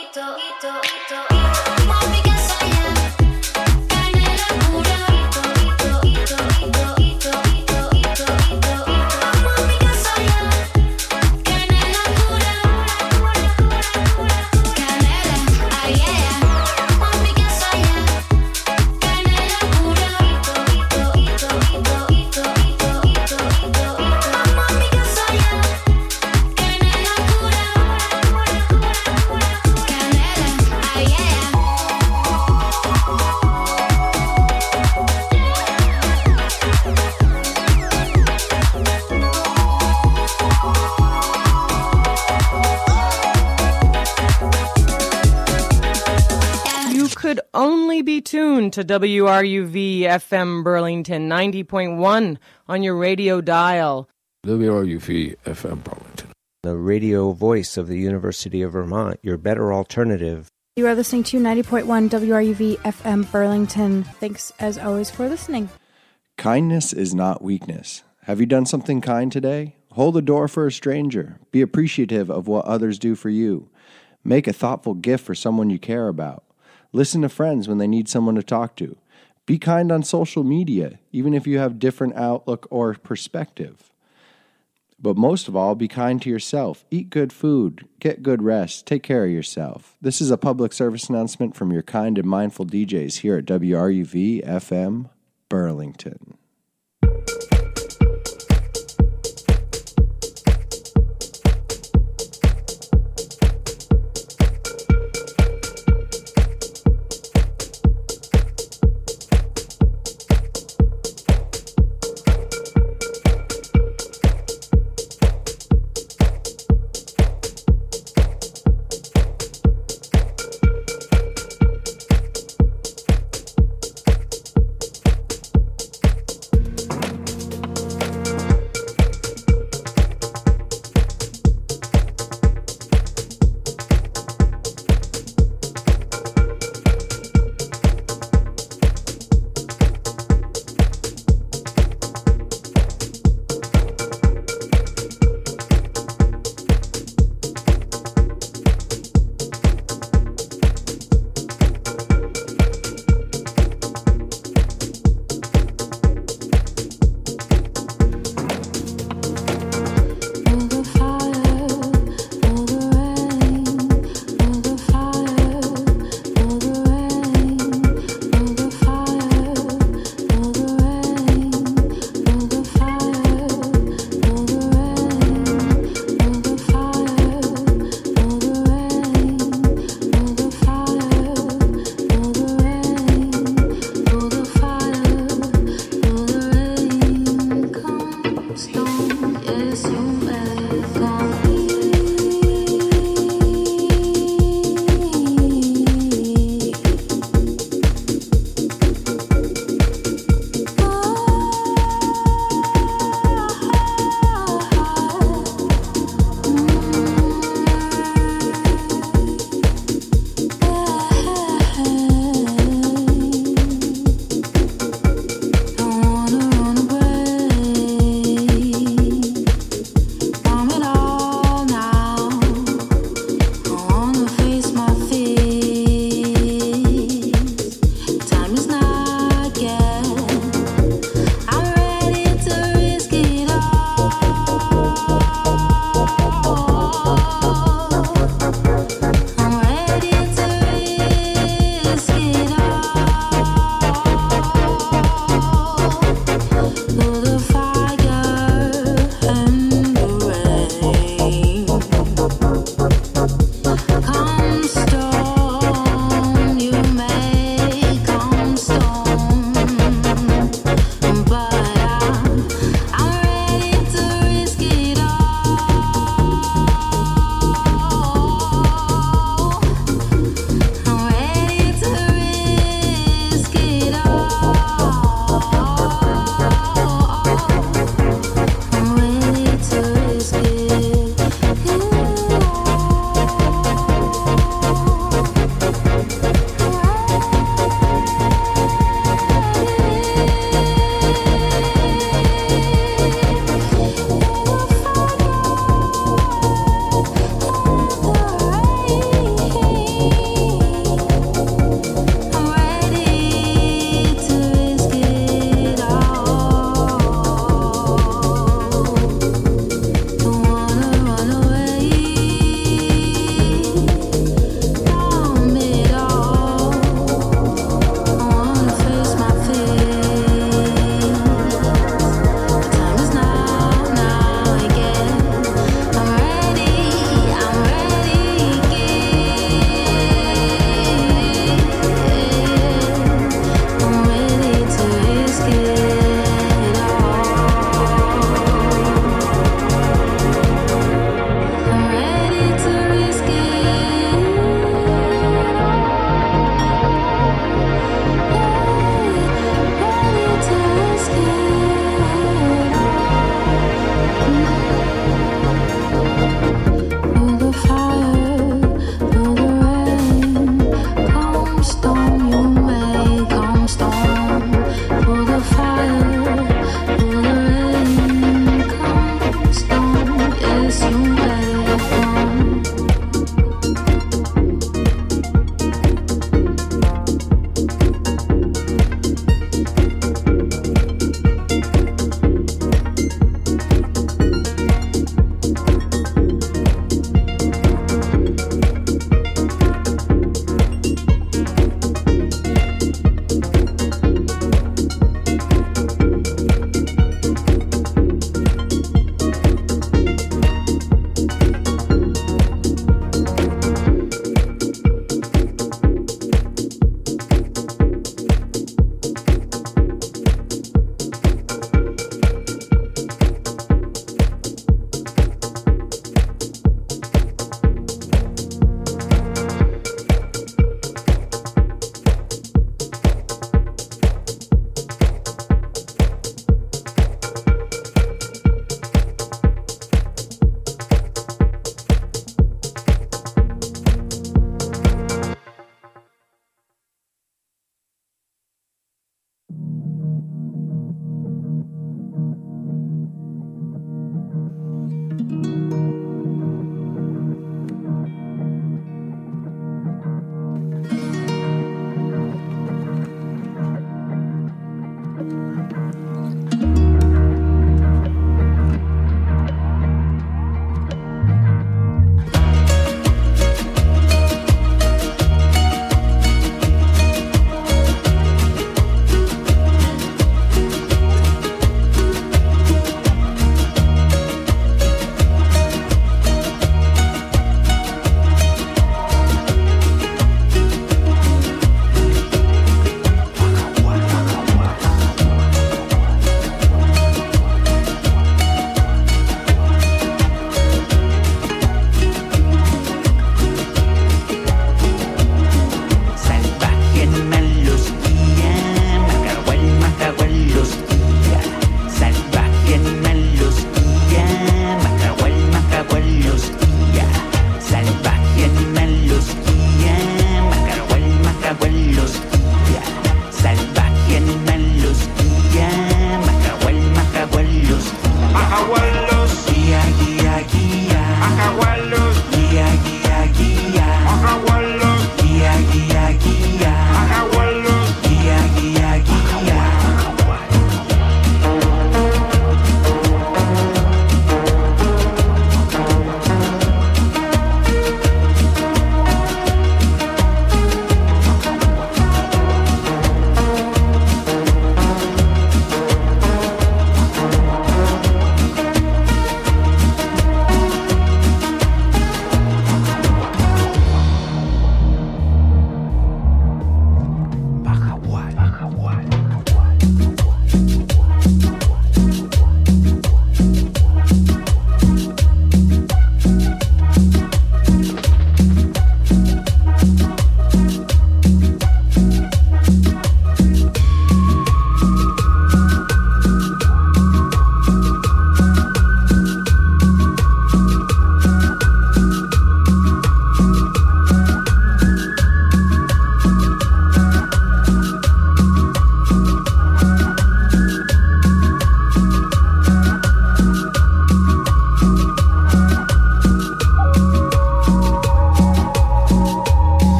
Tuned to WRUV FM Burlington 90.1 on your radio dial. WRUV FM Burlington, the radio voice of the University of Vermont, your better alternative. You are listening to 90.1 WRUV FM Burlington. Thanks as always for listening. Kindness is not weakness. Have you done something kind today? Hold the door for a stranger. Be appreciative of what others do for you. Make a thoughtful gift for someone you care about. Listen to friends when they need someone to talk to. Be kind on social media, even if you have different outlook or perspective. But most of all, be kind to yourself. Eat good food. Get good rest. Take care of yourself. This is a public service announcement from your kind and mindful DJs here at WRUV FM Burlington.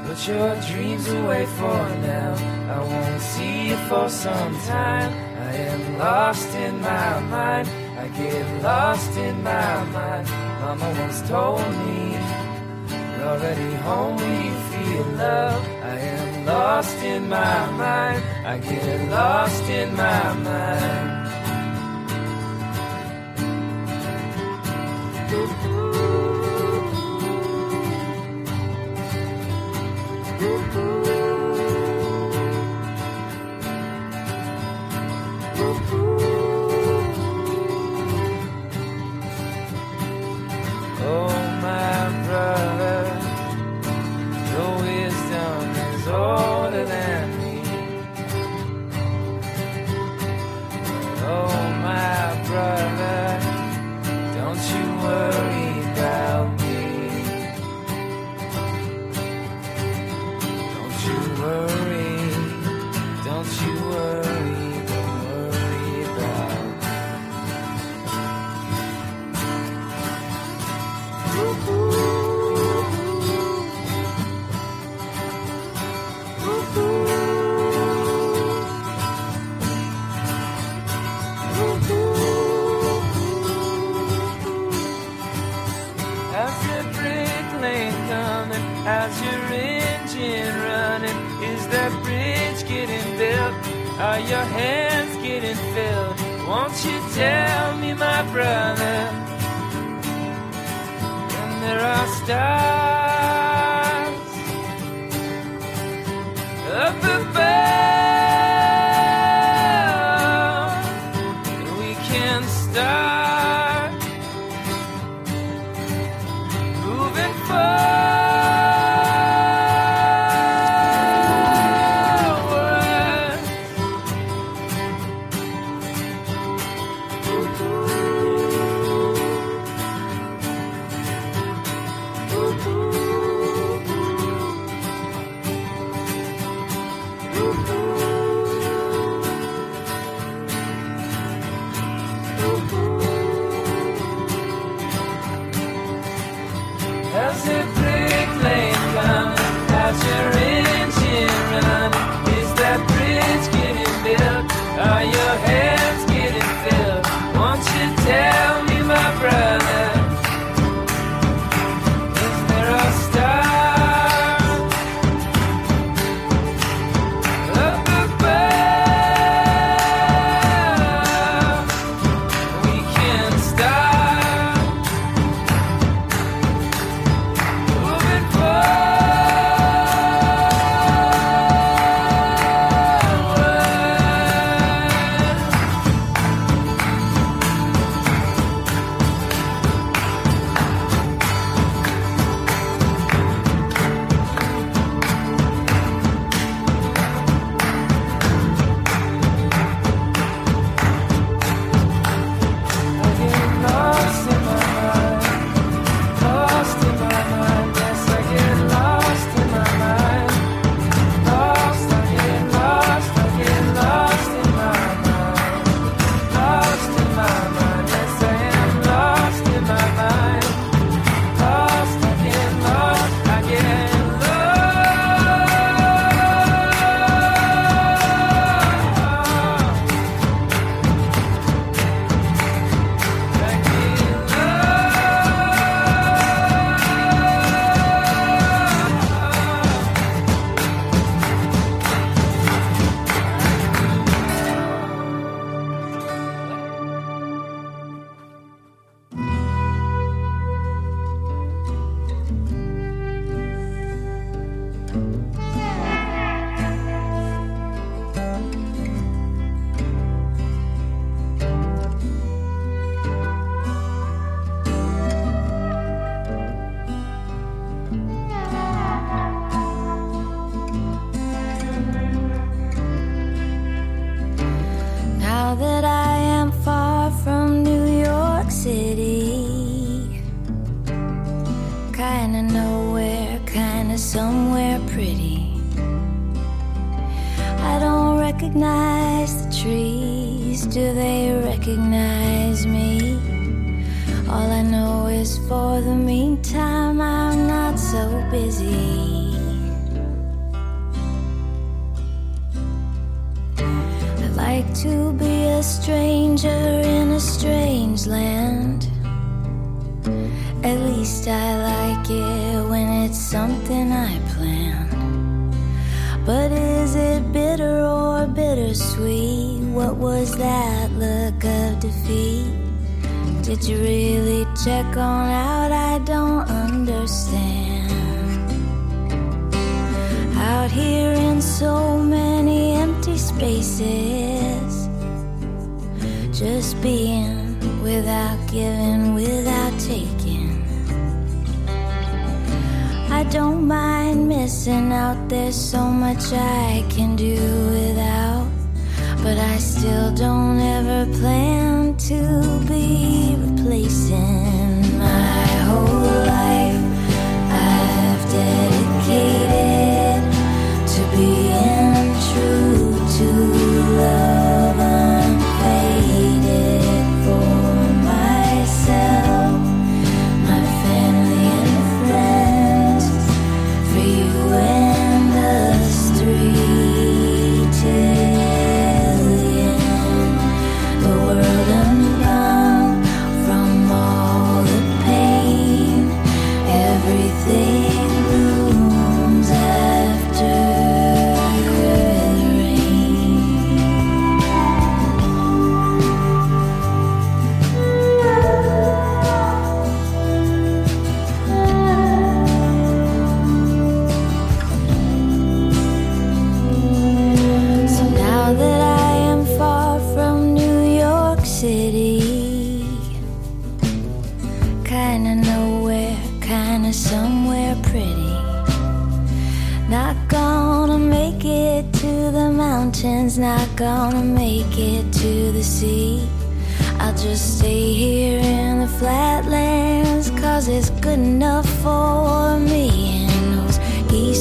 Put your dreams away for now. I won't see you for some time. I am lost in my mind. I get lost in my mind. Mama once told me, you're already home when you feel love. I am lost in my mind. I get lost in my mind. Are your hands getting filled? Won't you tell me, my brother? And there are stars up above. We can start moving forward. As the brick lane coming, as your engine running, is that bridge getting built? Are your hands getting filled? Won't you tell me, my brother? Is there a star up above? We can start moving forward. I get lost in my mind, lost in my mind. Yes, I get lost in my mind. Lost, I get lost in my mind. Lost in my mind. Yes, I am lost in my mind. Lost, I get lost, I get Now that I am far from New York City, kinda nowhere, kinda somewhere pretty. I don't recognize the trees, do they recognize me? All I know is for the meantime I'm not so busy. to be a stranger in a strange land. At least I like it when it's something I planned. But is it bitter or bittersweet? What was that look of defeat? Did you really check on out? I don't understand. Out here in so many empty spaces, just being without giving, without taking. I don't mind missing out, there's so much I can do without. But I still don't ever plan to be replacing my whole life. I've dedicated to being true to love unfaded for myself, my family and friends, for you and us three till the world unbound from all the pain. Everything blooms after the rain. So now that I am far from New York City, kinda nowhere, kinda somewhere pretty. Not gonna make it to the mountains, not gonna make it to the sea. I'll just stay here in the flatlands, 'cause it's good enough for me. And those geese